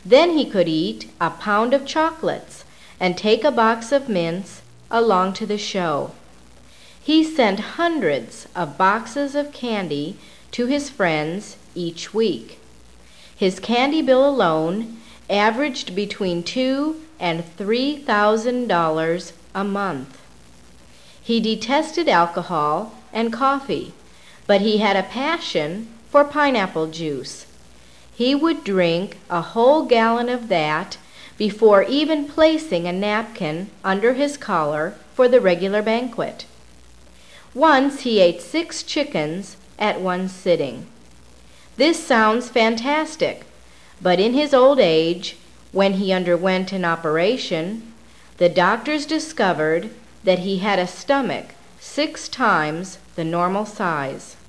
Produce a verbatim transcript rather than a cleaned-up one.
Then he could eat a pound of chocolates and take a box of mints along to the show. He sent hundreds of boxes of candy to his friends each week. His candy bill alone averaged between two and three thousand dollars a month. He detested alcohol and coffee, but he had a passion for pineapple juice. He would drink a whole gallon of that before even placing a napkin under his collar for the regular banquet. Once he ate six chickens at one sitting. This sounds fantastic, but in his old age, when he underwent an operation, the doctors discovered that he had a stomach six times the normal size.